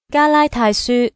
加拉太書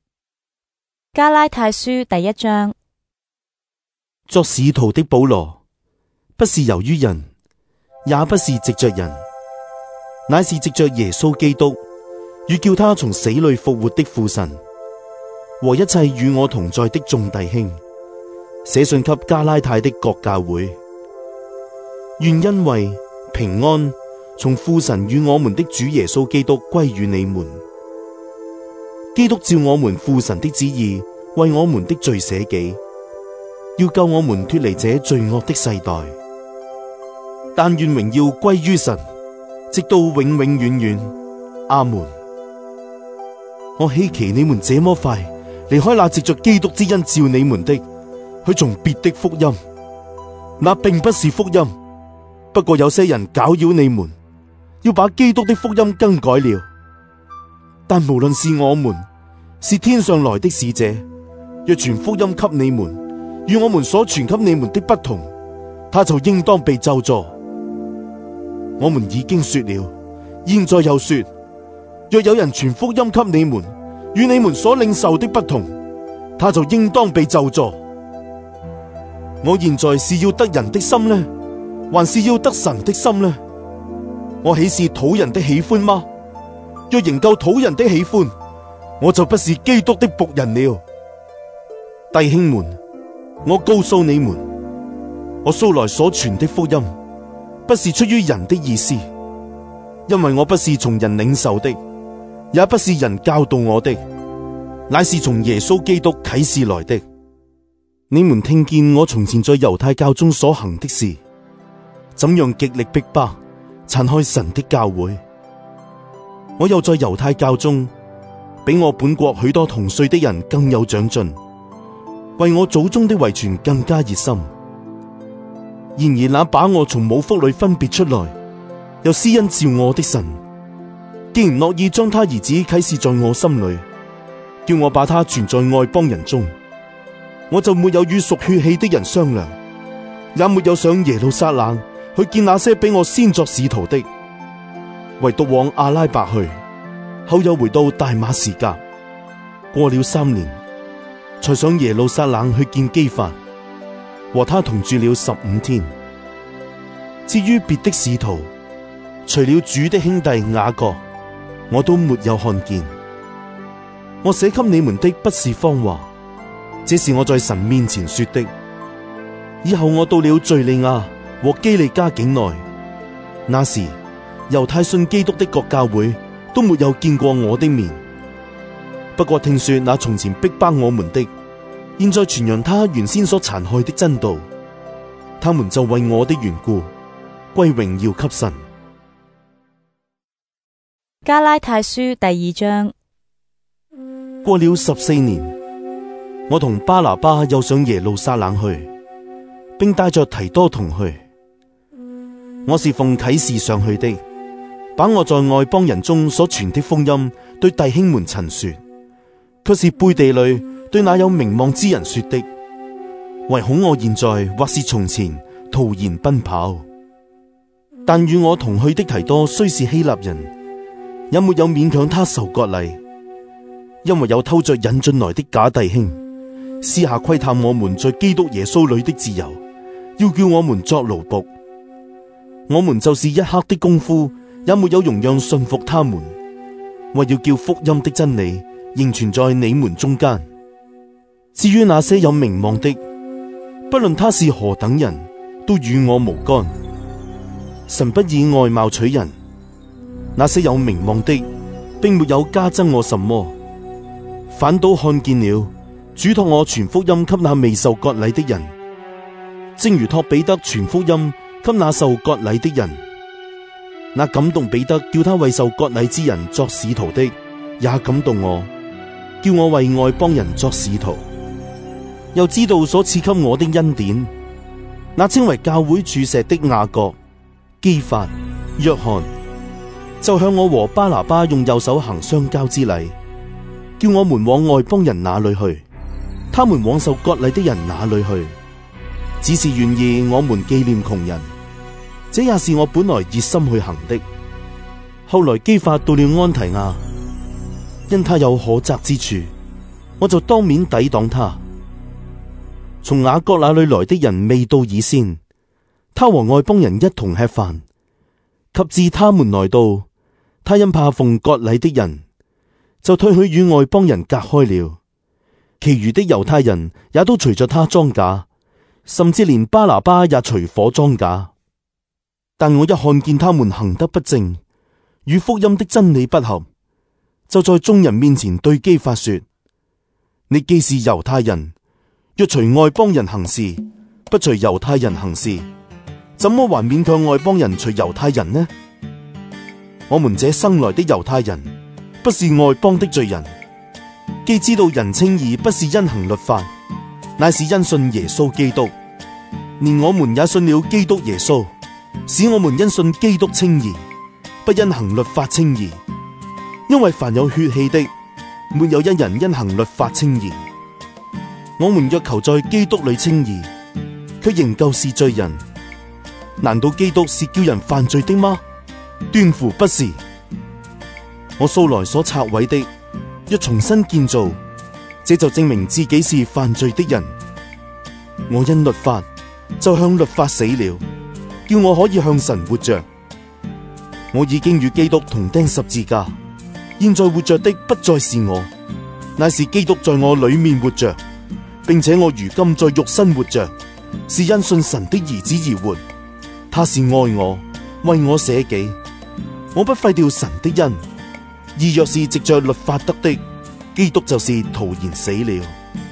第一章。 作使徒的保羅，不是由於人，也不是藉着人，乃是藉着耶穌基督與叫他從死裏復活的父神，和一切與我同在的眾弟兄，寫信給加拉太的各教會，願恩惠平安從父神與我們的主耶穌基督歸與你們。基督照我們父神的旨意，為我們的罪捨己，要救我們脫離這罪惡的世代。但願榮耀歸於神，直到永永遠遠。阿門。我希奇你們這麼快離開那藉着基督之恩召你們的，去從別的福音。那並不是福音，不過有些人攪擾你們，要把基督的福音更改了。但無論是我們，是天上來的使者，若傳福音給你們，與我們所傳給你們的不同，他就應當被咒詛。我們已經說了，現在又說，若有人傳福音給你們，與你們所領受的不同，他就應當被咒詛。我現在是要得人的心呢，還是要得神的心呢？我豈是討人的喜歡嗎？若仍舊討人的喜歡，我就不是基督的僕人了。弟兄們，我告訴你們，我素來所傳的福音，不是出於人的意思，因為我不是從人領受的，也不是人教導我的，乃是從耶穌基督啟示來的。你們聽見我從前在猶太教中所行的事，怎樣極力逼迫、殘害神的教會。我又在猶太教中，比我本國許多同歲的人更有長進，為我祖宗的遺傳更加熱心。然而那把我從母腹裏分別出來，又施恩召我的神，既然樂意將他兒子啟示在我心裏，叫我把他傳在外邦人中，我就沒有與屬血氣的人商量，也沒有上耶路撒冷去見那些比我先作使徒的，唯獨往阿拉伯去，後又回到大馬士革。過了3年，才上耶路撒冷去見基法，和他同住了15天。至於別的使徒，除了主的兄弟雅各，我都沒有看見。我寫給你們的不是謊話，這是我在神面前說的。以後我到了敘利亞和基利家境內，那時猶太信基督的各教會都沒有見過我的面。不過聽說那從前逼迫我們的，現在傳揚他原先所殘害的真道，他們就為我的緣故歸榮耀給神。 加拉太書第二章。 過了14年，我同巴拿巴又上耶路撒冷去，並帶着提多同去。我是奉啟示上去的，把我在外邦人中所傳的福音對弟兄們陳說，卻是背地裏對那有名望之人說的，唯恐我現在或是從前徒然奔跑。但與我同去的提多雖是希臘人，也沒有勉強他受割禮，因為有偷着引進來的假弟兄，私下窺探我們在基督耶穌裏的自由，要叫我們作奴僕。我們就是一刻的功夫也沒有容讓順服他們，為要叫福音的真理仍存在你們中間。至於那些有名望的，不論他是何等人，都與我無干。神不以外貌取人，那些有名望的並沒有加增我什麼，反倒看見了主託我傳福音給那未受割禮的人，正如託彼得傳福音給那受割禮的人。那感動彼得叫他為受割禮之人作使徒的，也感動我，叫我為外邦人作使徒。又知道所賜給我的恩典，那稱為教會柱石的雅各、基法、約翰，就向我和巴拿巴用右手行相交之禮，叫我們往外邦人那裏去，他們往受割禮的人那裏去，只是願意我們紀念窮人，這也是我本來熱心去行的。後來基法到了安提亞， 因他有可責之處，我就當面抵擋他。從雅各那裏來的人未到以先，他和外邦人一同吃飯。及至他們來到，他因怕奉割禮的人，就退去與外邦人隔開了。其餘的猶太人也都隨着他裝假，甚至連巴拿巴也隨夥裝假。但我一看見他們行得不正，與福音的真理不合，就在眾人面前對基法說：你既是猶太人，若隨外邦人行事，不隨猶太人行事，怎麼還勉強外邦人隨猶太人呢？我們這生來的猶太人，不是外邦的罪人，既知道人稱義不是因行律法，乃是因信耶穌基督。連我們也信了基督耶穌，使我們因信基督稱義，不因行律法稱義。因為凡有血氣的，沒有一人因行律法稱義。我們若求在基督裏稱義，卻仍舊是罪人。難道基督是叫人犯罪的嗎？斷乎不是。我素來所拆毀的，若重新建造，這就證明自己是犯罪的人。我因律法就向律法死了，叫我可以向神活着。我已經與基督同釘十字架，現在活着的不再是我，乃是基督在我裏面活着，並且我如今在肉身活着，是因信神的兒子而活。他是愛我，為我捨己，我不廢掉神的恩。義若是藉着律法得的，基督就是徒然死了。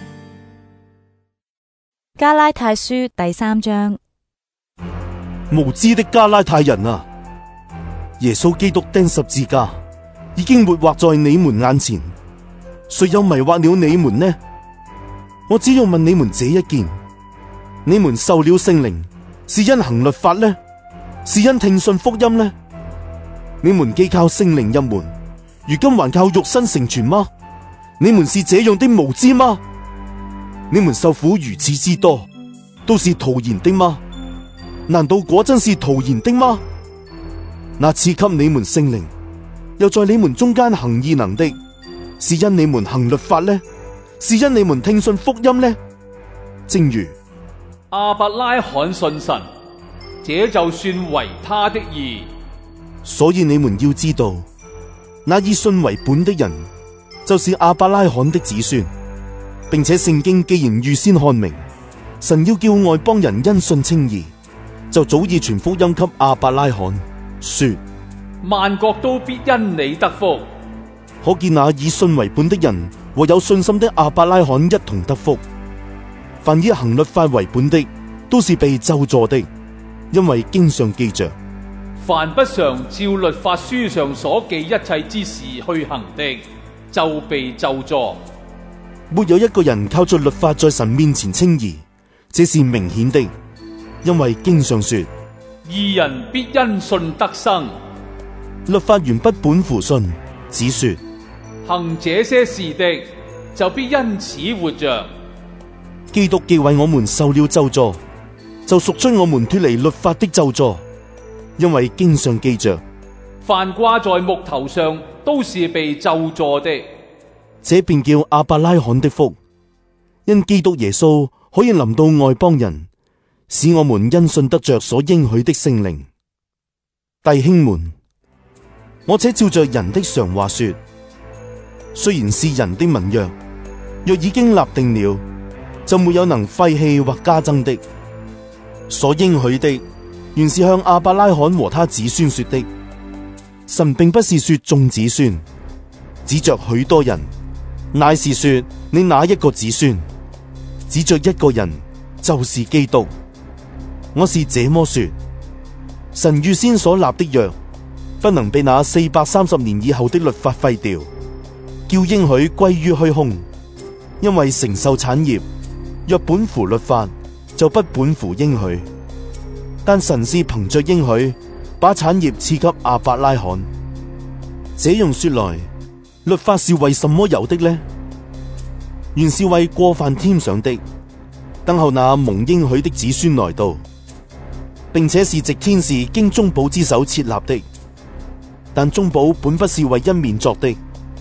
加拉太書第3章。 無知的加拉太人啊！耶穌基督釘十字架已經活畫在你們眼前，誰又迷惑了你們呢？我只要問你們這一件：你們受了聖靈，是因行律法呢，是因聽信福音呢？你們既靠聖靈入門，如今還靠肉身成全嗎？你們是這樣的無知嗎？你們受苦如此之多，都是徒然的嗎？難道果真是徒然的嗎？那賜給你們聖靈，又在你們中間行異能的，是因你們行律法呢，是因你們聽信福音呢？正如亞伯拉罕信神，這就算為他的義。 所以你們要知道，那以信為本的人，就是亞伯拉罕的子孫。並且聖經既然預先看明，神要叫外邦人因信稱義，就早已傳福音給亞伯拉罕，說萬國都必因你得福。 可見那以信為本的人和有信心的亞伯拉罕一同得福。凡以行律法為本的，都是被咒詛的，因為經上記着： 凡不常照律法書上所記一切之事去行的，就被咒詛。 沒有一個人靠着律法在神面前稱義，這是明顯的，因為經上說： 義人必因信得生。 律法原不本乎信，只說行這些事的，就必因此活着。 基督既為我們受了咒詛，就贖出我們脫離律法的咒詛，因為經上記着： 凡掛在木頭上，都是被咒詛的。 這便叫亞伯拉罕的福，因基督耶穌可以臨到外邦人，使我們因信得着所應許的聖靈。弟兄們，我且照着人的常話說，雖然是人的盟約，若已經立定了，就沒有能廢棄或加增的。所應許的原是向亞伯拉罕和他子孫說的。神並不是說眾子孫，指着許多人，乃是說你哪一個子孫，指着一個人，就是基督。我是這麼說，神預先所立的約，不能被那430年以後的律法廢掉，叫應許歸於虛空。因為承受產業，若本乎律法，就不本乎應許。但神是憑着應許，把產業賜給亞伯拉罕。這樣說來，律法是為什麼有的呢？原是為過犯添上的，等候那蒙應許的子孫來到，並且是藉天使經中保之手設立的。但中保本不是為一面作的，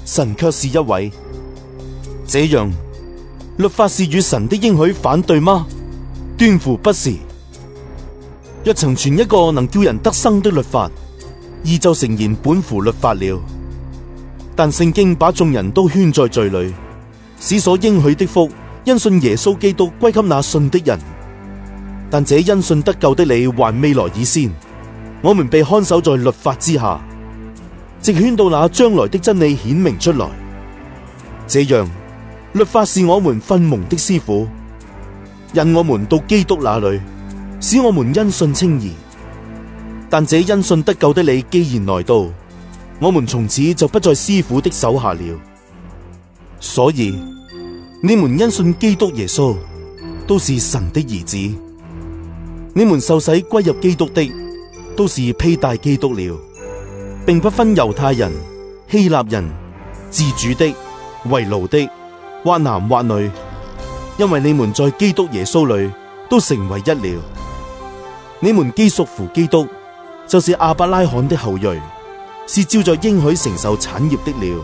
神卻是一位。這樣，律法是與神的應許反對嗎？斷乎不是。若曾傳一個能叫人得生的律法，義就誠然本乎律法了。但聖經把眾人都圈在罪裏，使所應許的福因信耶穌基督歸給那信的人。但這因信得救的理還未來以先，我們被看守在律法之下，直圈到那將來的真理顯明出來。這樣，律法是我們訓蒙的師傅，引我們到基督那裏，使我們因信稱義。但這因信得救的理既然來到，我們從此就不在師傅的手下了。所以你們因信基督耶穌，都是神的兒子。你們受洗歸入基督的，都是披戴基督了，並不分猶太人、希臘人、自主的、為奴的，或男或女，因為你們在基督耶穌裏都成為一了。你們既屬乎基督，就是亞伯拉罕的後裔，是照着應許承受產業的了。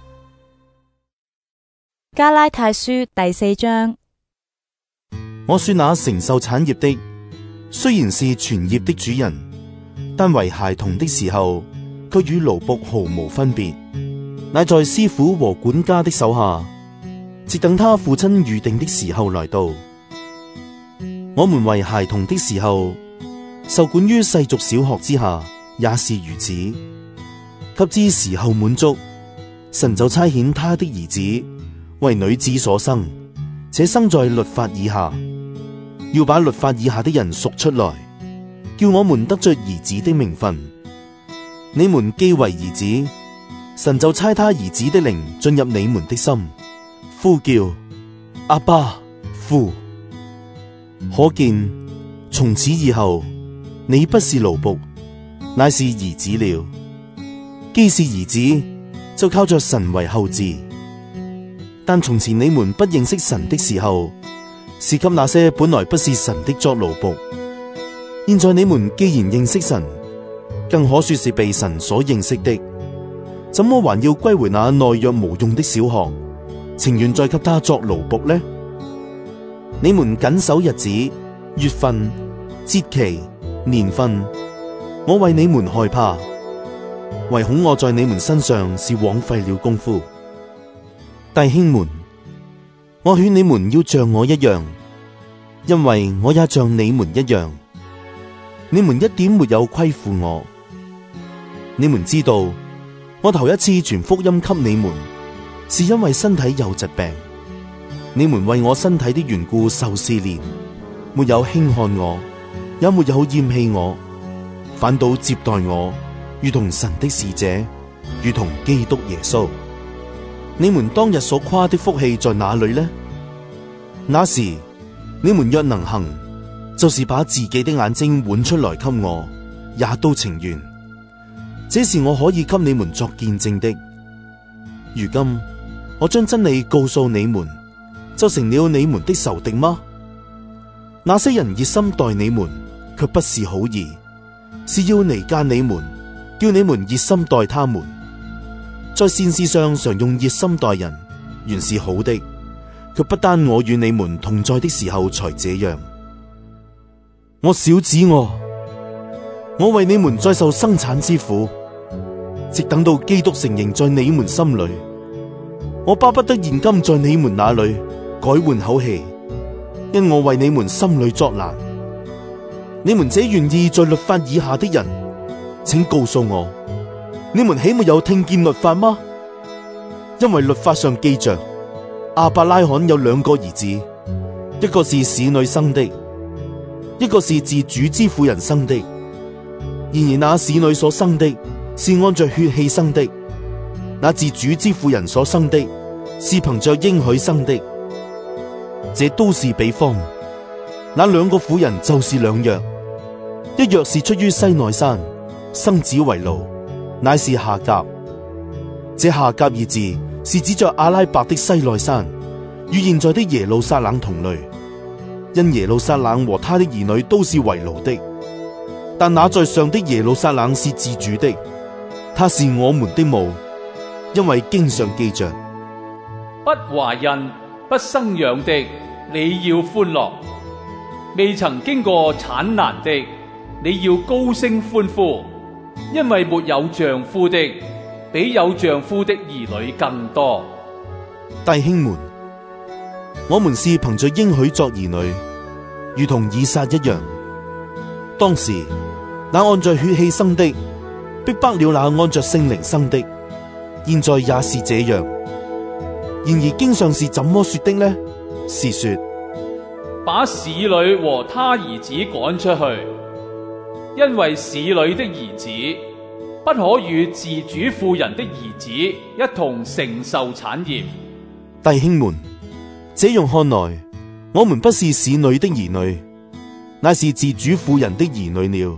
加拉太書第4章。 我說那承受產業的，雖然是全業的主人，但為孩童的時候，卻與奴僕毫無分別，乃在師傅和管家的手下，直等他父親預定的時候來到。我們為孩童的時候，受管於世俗小學之下，也是如此。及至時候滿足，神就差遣他的兒子為女子所生，且生在律法以下，要把律法以下的人贖出來，叫我們得着兒子的名分。你們既為兒子，神就差他兒子的靈進入你們的心，呼叫阿爸父。可見從此以後，你不是奴僕，乃是兒子了。既是兒子，就靠着神為後嗣。但從前你們不認識神的時候，是給那些本來不是神的作奴僕。現在你們既然認識神，更可說是被神所認識的，怎麼還要歸回那懦弱無用的小學，情願再給他作奴僕呢？你們謹守日子、月份、節期、年份，我為你們害怕，唯恐我在你們身上是枉費了功夫。弟兄們，我勸你們要像我一樣，因為我也像你們一樣。你們一點沒有虧負我。你們知道，我頭一次傳福音給你們，是因為身體有疾病。你們為我身體的緣故受試煉，沒有輕看我，也沒有厭棄我，反倒接待我，如同神的使者，如同基督耶穌。你們當日所誇的福氣在哪裏呢？那時你們若能行，就是把自己的眼睛換出來給我，也都情願。這是我可以給你們作見證的。如今我將真理告訴你們，就成了你們的仇敵嗎？那些人熱心待你們，卻不是好意，是要離間你們，叫你們熱心待他們。在善事上常用熱心待人，原是好的，卻不單我與你們同在的時候才這樣。我小子我為你們再受生產之苦，直等到基督成形在你們心裏。我巴不得現今在你們那裏改換口氣，因我為你們心裏作難。你們這願意在律法以下的人，請告訴我，你們豈沒有聽見律法嗎？因為律法上記着，亞伯拉罕有兩個兒子，一個是使女生的，一個是自主之婦人生的。然而那使女所生的，是按着血氣生的；那自主之婦人所生的，是憑着應許生的。這都是比方。那兩個婦人就是兩約，一約是出於西奈山，生子為奴，乃是夏甲。這夏甲二字是指着阿拉伯的西奈山，與現在的耶路撒冷同類，因耶路撒冷和他的兒女都是為奴的。但那在上的耶路撒冷是自主的，他是我們的母， 因為經上記着， 不懷孕不生養的，你要歡樂；未曾經過產難的，你要高聲歡呼，因為沒有丈夫的，比有丈夫的兒女更多。 弟兄們，我們是憑着應許作兒女，如同以撒一樣。當時那按着血氣生的，逼迫了那按着聖靈生的，現在也是這樣。然而經上是怎麼說的呢？是說， 把使女和他兒子趕出去，因為使女的兒子不可與自主婦人的兒子一同承受產業。 弟兄們，這樣看來，我們不是使女的兒女，乃是自主婦人的兒女了。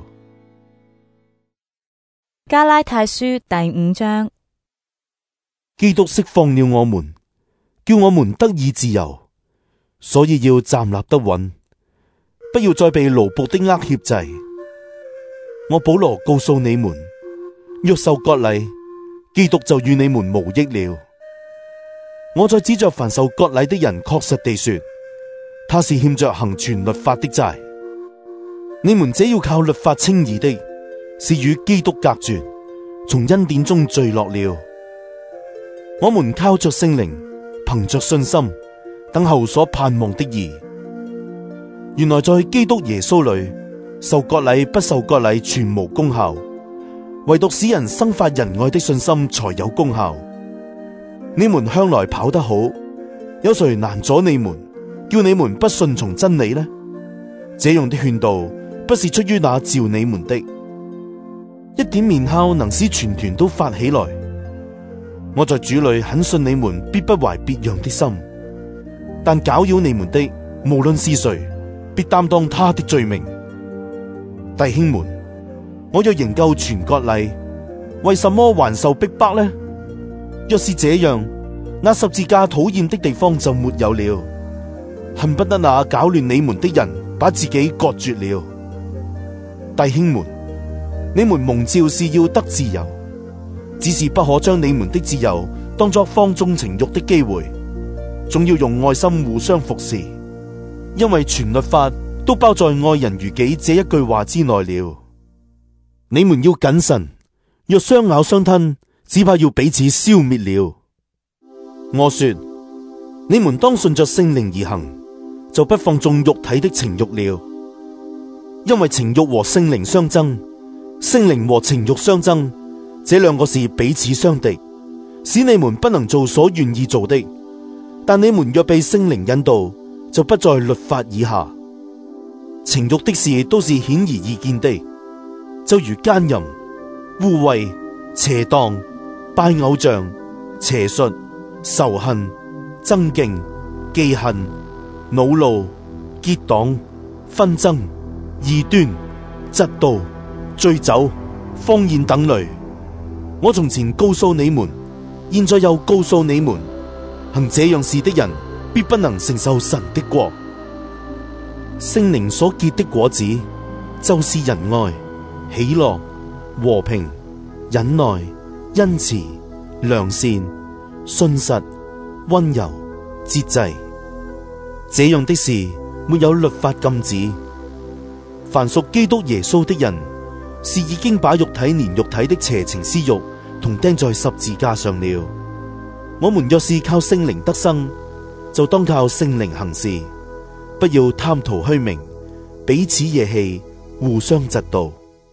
加拉太書第5章。 基督釋放了我們，叫我們得以自由，所以要站立得穩，不要再被奴僕的軛挾制。我保羅告訴你們，若受割禮，基督就與你們無益了。我再指着凡受割禮的人確實地說，他是欠着行全律法的債。你們這要靠律法稱義的，是與基督隔絕，從恩典中墜落了。我們靠着聖靈，憑着信心，等候所盼望的義。原來在基督耶穌裏，受割禮不受割禮全無功效，唯獨使人生發仁愛的信心才有功效。你們向來跑得好，有誰攔阻你們，叫你們不順從真理呢？這樣的勸導不是出於那召你們的。一點麵酵能使全團都發起來。我在主裏很信你們必不懷別樣的心，但攪擾你們的無論是誰，必擔當他的罪名。弟兄們，我若仍舊傳割禮，為什麼還受逼迫呢？若是這樣，那十字架討厭的地方就沒有了，恨不得那攪亂你們的人把自己割絕了。弟兄們，你們蒙召是要得自由，只是不可將你們的自由當作放縱情慾的機會，總要用愛心互相服侍，因為全律法都包在愛人如己這一句話之內了。你們要謹慎，若相咬相吞，只怕要彼此消滅了。我說，你們當順着聖靈而行，就不放縱肉體的情慾了。因為情慾和聖靈相爭，聖靈和情慾相爭，這兩個是彼此相敵，使你們不能做所願意做的。但你們若被聖靈引導，就不在律法以下。情慾的事都是顯而易見的，就如奸淫、污穢、邪蕩、拜偶像、邪術、仇恨、爭競、忌恨、惱怒、結黨、紛爭、異端、嫉妒、醉酒、荒宴等類。我從前告訴你們，現在又告訴你們，行這樣事的人必不能承受神的國。聖靈所結的果子，就是仁愛、喜樂、和平、忍耐、恩慈、良善、信實、溫柔、節制。這樣的事沒有律法禁止。凡屬基督耶穌的人，是已經把肉體連肉體的邪情私慾同釘在十字架上了。我們若是靠聖靈得生，就當靠聖靈行事，不要貪圖虛名，彼此惹氣，互相嫉妒。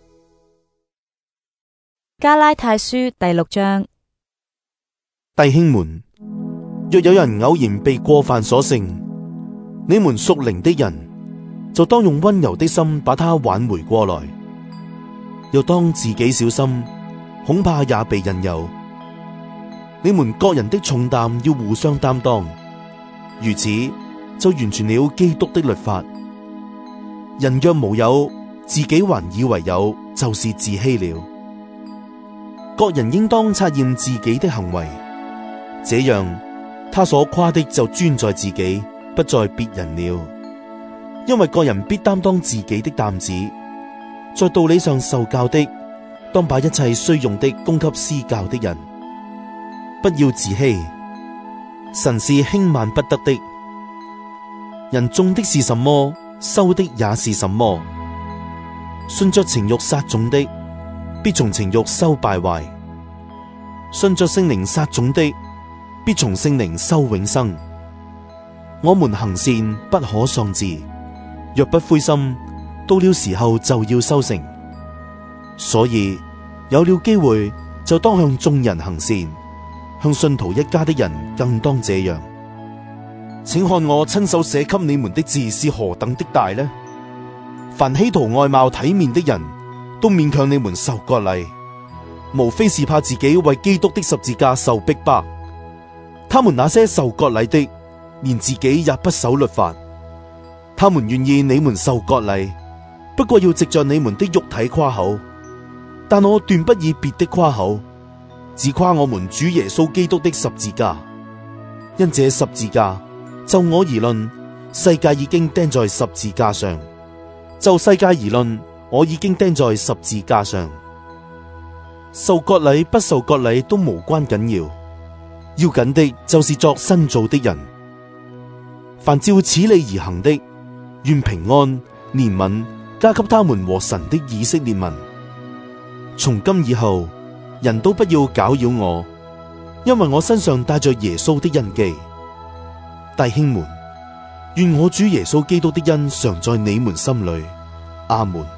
加拉太書第6章。 弟兄們，若有人偶然被過犯所勝，你們屬靈的人就當用溫柔的心把他挽回過來，又當自己小心，恐怕也被引誘。你們各人的重擔要互相擔當，如此就完全了基督的律法。人若無有，自己還以為有，就是自欺了。各人應當察驗自己的行為，這樣他所誇的就專在自己，不在別人了。因為各人必擔當自己的擔子，在道理上受教的，當把一切需用的供給施教的人。 不要自欺，神是輕慢不得的。人種的是什麼，收的也是什麼。順着情慾撒種的，必從情慾收敗壞；順着聖靈撒種的，必從聖靈收永生。我們行善不可喪志，若不灰心，到了時候就要收成。所以有了機會，就當向眾人行善，向信徒一家的人更當這樣。請看我親手寫給你們的字是何等的大呢？凡希圖外貌體面的人，都勉強你們受割禮，無非是怕自己為基督的十字架受逼迫。他們那些受割禮的，連自己也不守律法。他們願意你們受割禮，不過要藉着你們的肉體誇口。但我斷不以別的誇口，只誇我們主耶穌基督的十字架。因這十字架，就我而論，世界已經釘在十字架上；就世界而論，我已經釘在十字架上。受割禮不受割禮都無關緊要，要緊的就是作新造的人。凡照此理而行的，願平安憐憫加給他們和神的以色列民。從今以後，人都不要攪擾我，因為我身上帶着耶穌的印記。弟兄們，願我主耶穌基督的恩常在你們心裏。阿門。